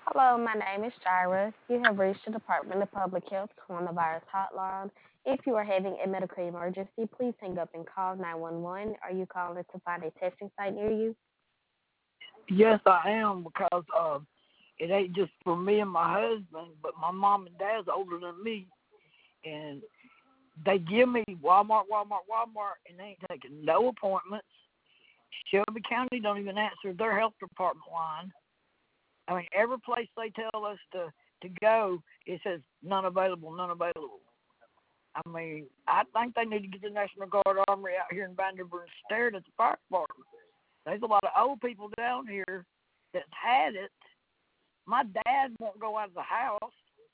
Hello, my name is Jira. You have reached the Department of Public Health Coronavirus Hotline. If you are having a medical emergency, please hang up and call 911. Are you calling to find a testing site near you? Yes, I am because it ain't just for me and my husband, but my mom and dad's older than me, and they give me Walmart, and they ain't taking no appointments. Shelby County don't even answer their health department line. I mean, every place they tell us to go, it says none available, none available. I mean, I think they need to get the National Guard Armory out here in Vanderbilt and stare at the fire department. There's a lot of old people down here that's had it. My dad won't go out of the house.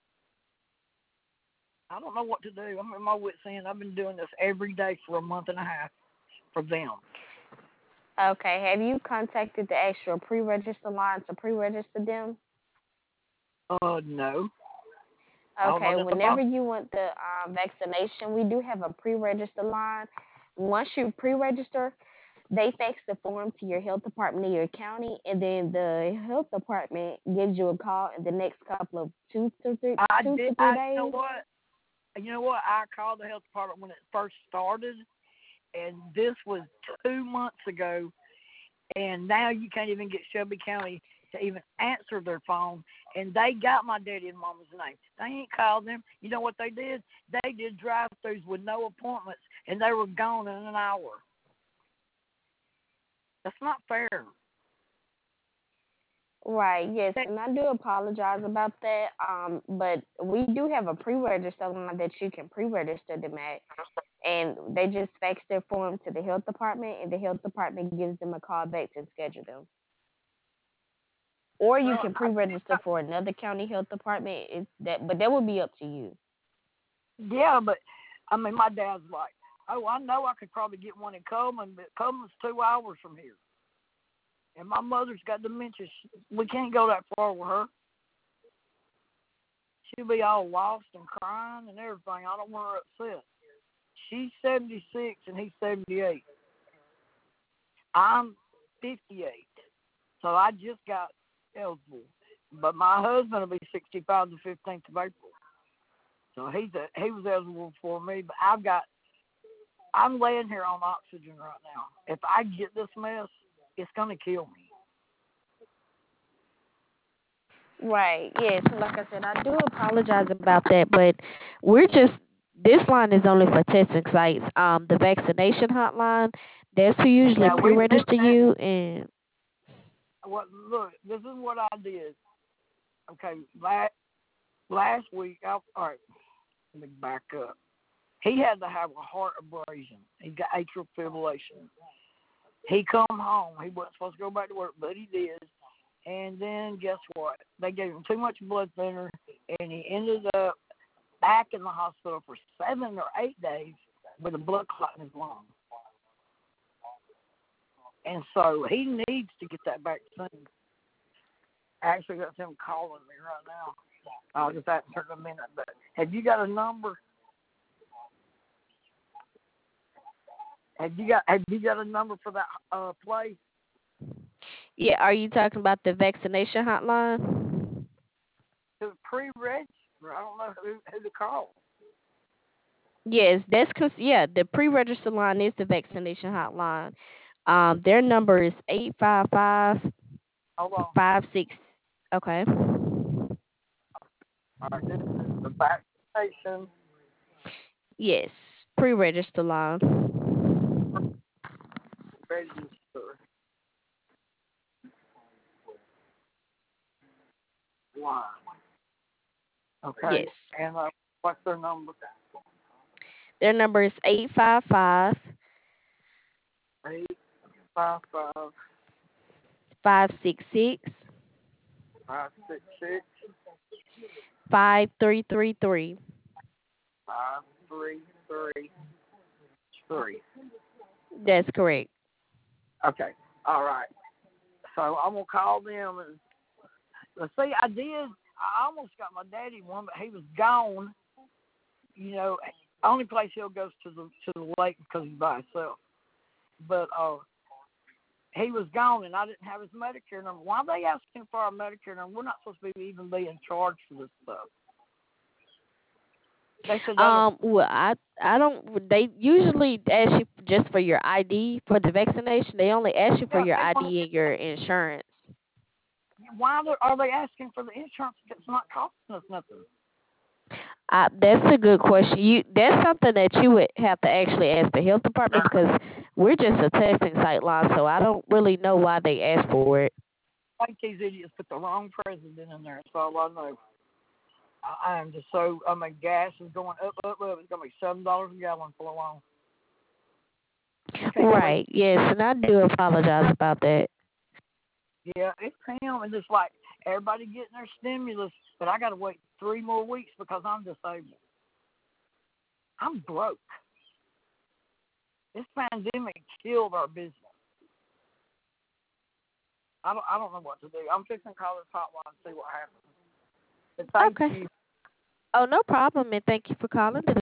I don't know what to do. I'm in my wits end. I've been doing this every day for a month and a half for them. Okay, have you contacted the actual pre-register line to pre-register them? No. I don't know Okay, nothing whenever about. you want the vaccination, we do have a pre-register line. Once you pre-register, they fax the form to your health department in your county, and then the health department gives you a call in the next couple of I two did. to three You know days. what? I called the health department when it first started, and this was 2 months ago. And now you can't even get Shelby County to even answer their phone. And they got my daddy and mama's name. They ain't called them. You know what they did? They did drive-thrus with no appointments, and they were gone in an hour. That's not fair. Right, yes, and I do apologize about that. But we do have a pre-register line that you can pre-register them at, and they just fax their form to the health department, and the health department gives them a call back to schedule them. Or you Well, can pre-register for another county health department. But that would be up to you. yeah, but I mean, my dad's like, oh, I know I could probably get one in Coleman, but Coleman's 2 hours from here. And my mother's got dementia. We can't go that far with her. She'll be all lost and crying and everything. I don't want her upset. She's 76 and he's 78. I'm 58. So I just got eligible. But my husband will be 65 the 15th of April. So he was eligible for me. But I'm laying here on oxygen right now. If I get this mess, it's going to kill me. Right. Yes. Like I said, I do apologize about that, but we're just this line is only for testing sites. The vaccination hotline, that's who usually Yeah, we've been pre-register that. you, and Look, this is what I did. Okay, last week, all right, let me back up. He had to have a heart abrasion. He got atrial fibrillation. He come home. He wasn't supposed to go back to work, but he did. And then guess what? They gave him too much blood thinner, and he ended up back in the hospital for 7 or 8 days with a blood clot in his lung. And so he needs to get that vaccine. Actually, got him calling me right now. I'll just answer in a minute. But have you got a number? Have you got a number for that place? yeah, are you talking about the vaccination hotline? To pre-register. I don't know who to call. Yes, yeah, the pre-register line is the vaccination hotline. Their number is 855 Hold on. 56. Okay. All right, this is the vaccination Yes, pre-register line. register line. Okay, Yes. and what's their number? Their number is 855 855 566 566 5333. 5333. That's correct. Okay, all right. So I'm gonna call them and see. I almost got my daddy one, but he was gone. You know, only place he'll go is to the lake because he's by himself. But he was gone, and I didn't have his Medicare number. Why are they asking for our Medicare number? We're not supposed to be even being charged for this stuff. They said they don't. Well, I don't. They usually ask you just for your ID for the vaccination. They only ask you for Yeah, your they want. ID and your insurance. Why are they asking for the insurance if it's not costing us nothing? That's a good question. That's something that you would have to actually ask the health department because we're just a texting site line, so I don't really know why they ask for it. I think these idiots put the wrong president in there. That's all I know. I am just so. I mean, gas is going up, up, up. It's gonna be $7 a gallon for long. I can't believe. Right. Yes, and I do apologize about that. Yeah, it's him, and it's like everybody getting their stimulus, but I got to wait 3 more weeks because I'm disabled. I'm broke. This pandemic killed our business. I don't know what to do. I'm fixing to call this hotline and see what happens. But thank Okay. you. Oh, no problem, and thank you for calling the